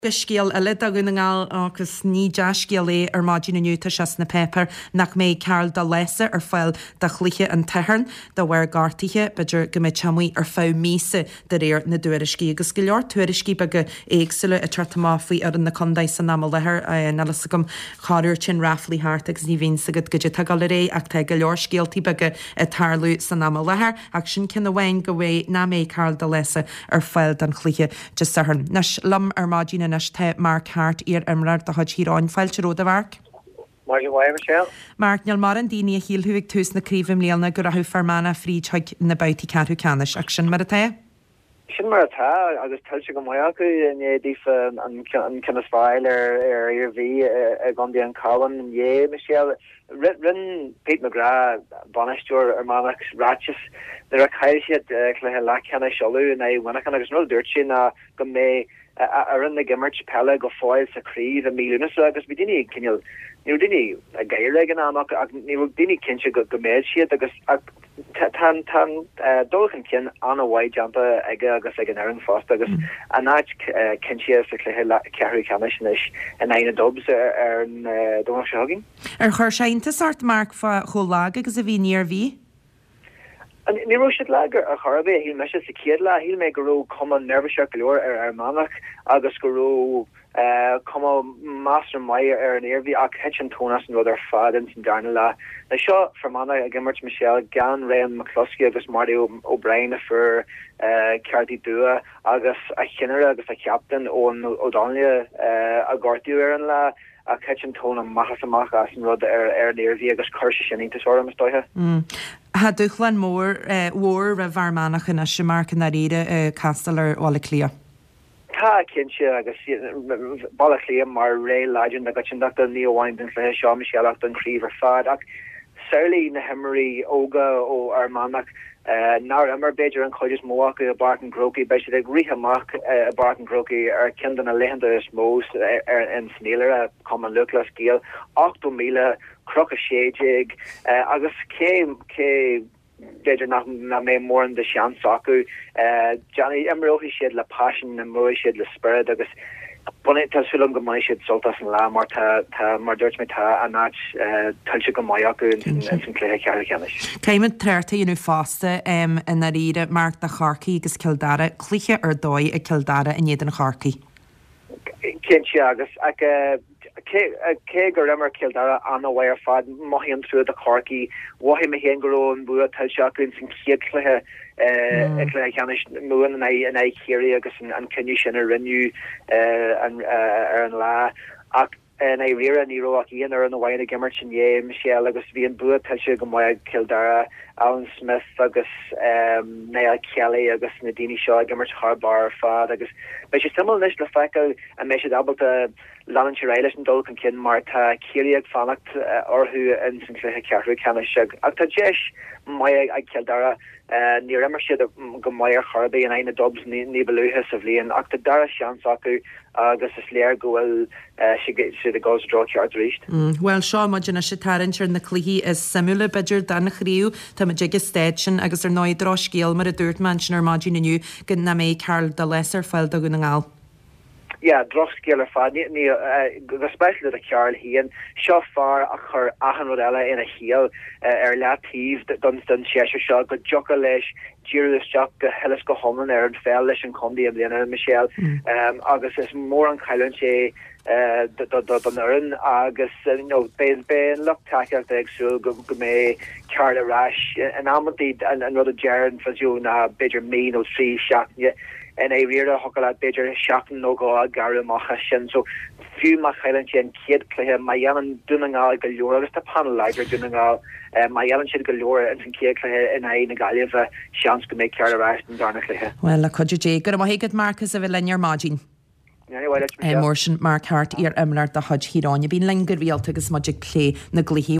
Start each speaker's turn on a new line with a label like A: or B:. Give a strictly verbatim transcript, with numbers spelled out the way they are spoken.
A: Scéal eile a gona ngáil agus ní deascéal é ar maidin naniuta seas na pepper nach mé Carol da Lesa ar fáil de chluiche an teharn de bhar gartaithe beidir go méid teamaí ar fá mísa de réir na dúiriscí agus go leor tuairiscí be éagsúile a tretamá faoi ar an na condaid san ná lethir na las gom cháúir sin raflaí háart agus ní bhíon sagad go dtí gal ré ach te go leor scéaltaí be a tarlú san ná lethir ach sin cinna bhhain go bhfuil ná mé Carol da Lesa ar fáil den chluiche de saharn. Nes lam ar maidin nes te Mark Hart ar imrar de had híráin fáilte róda bharc.
B: Mar bhhaim Michelle.
A: Mark neal mar an daoine a híalhuaigh tús na críomhim léalna gur a thu farmána fríd chuig na bautí ceathrú canis ach sin mar a ta?
B: Sin mar atá agus tuilte go maiacu in édíh an cinnas fáil ar ar ar bhí a gandí an cáhan in dhé Michelle. Rinn Pete McGrath banisteúir ar mánach ráis ar a caiisiad chluthe le cena seolú na bhainach agus nó dúirt sin a go mé ar an na gimmert pelle go fáil sa críb a míúna agus bí duine cinil ní duine a gaiire gan amach ní duine cinse go go méid siad agus tan tan dulchan cin an bhhaid jampa aige agus ag an airan fásta agus a náid cinse sa chluthe ceathrú canis in aine dobs ar an dó se hagin.
A: Ar chuir seinta sort Mark fa cholág agus a bhí níor bhí?
B: Ní ro si legur a charbé hí me sa céad le hí me goró com nervse goor ar ar manach agus goró com master mai ar an éirhí ach hetchen tónas an rud ar fad in sin darna le na seo formana a gimmert Michelle gan Ryan McCluskey agus Mario O'Brien for ceartí dua agus a chinner agus a captain ón O'Donnell a gortiú ar an le a kitchen tone machas amach as an rud ar ar neirhí agus chuirse sin inta sora mas dóithe.
A: Tá duchlan mór mhór a bharmánach in a simarc na réide castal ar bhála clia.
B: Tá cinse agus balla clia mar ré legend a gotsinach an níomhhain den le seo Michelle an críomh ar fad ach saoirlí na himmarí óga ó armánach Uh, nar immer beidir an choidir móach a barton groki be ag rihamach a barton groki ar kindan a lehanda is mós ar an snéler a common luklas geel ochto míle croch a séig agus cé cé beidir nach na mé mór an de sean saku Johnny imrohi siad le passion na mo siad le spirit agus Bonnet tasfilm go mai siad soltas an lá mar tá mar dúirt me tá a náid tuilte go mai acu in san cléthe ceathrú canis.
A: Céimid treirta inú fásta in na riide Mark na Charcaí agus Kildare clúiche ar dóid a Kildare in iad an Charcaí.
B: Cinse agus ag cé gur immer Kildare an bhhair fad maihíonn trú a Charcaí wahí me héan goró an bu tuilte acu in san chéad chluthe le cheannis muan in in é chéirí agus an cinniu sin a rinneú ar an lá ach na rira ní roach íon ar an bhhaine gimmert sin é Michelle agus bhí an bua tuilte go maiid Kildare Alan Smith agus Neil Kelly agus na daoine seo gimmert Harbar fad agus bei sé simú leis le feicil a mé sé abalta lean réiles an dul an cin mar tá céiriag fannacht orthú in san chluthe ceathrú canis ag ach tá deis mai ag Kildare ní immer siad go maiir charbé an aine dobs ní beluúthe sa bblion ach tá dara seans acu agus is léir gohfuil si a gás drá ceart ríist.
A: Well seo maidina sé tarintir na cluí is samúla beidir dana chríú tá ma jig stéid sin agus ar náid rá scéal mar a dúirt man sin ar maidin naniu go na mé Carol da Lesa fáil do gona ngáil.
B: Ja droch skeler fa ni especially the Carol hien seo far a chur ahan rodella in a heel er latív dat dunstan sé se go joka leis Julius Jack go hellis go hommen er an fell leis an condi am Lena Michelle um agus is mór an caiilen sé don erin agus no be be look tak agsú go go mé Carla rash an amtí an an rud Jaron faú na beidir mé ó trí seachne en é rire hola beidir seachtan nó go a gar macha sin so fiú ma chailen an kiad léthe mai an dunnaá go leor agus tá panel leidir dunnaá mai an si go leor an san kiad léthe in é na galh seans go mé cear a an darna léthe.
A: Well a chuidir go má hégad Marcus a bheith lear mágin. Mór sin Mark Hart ar imlar de hod híráin, bhín lengur rialta agus magic lé na gluhí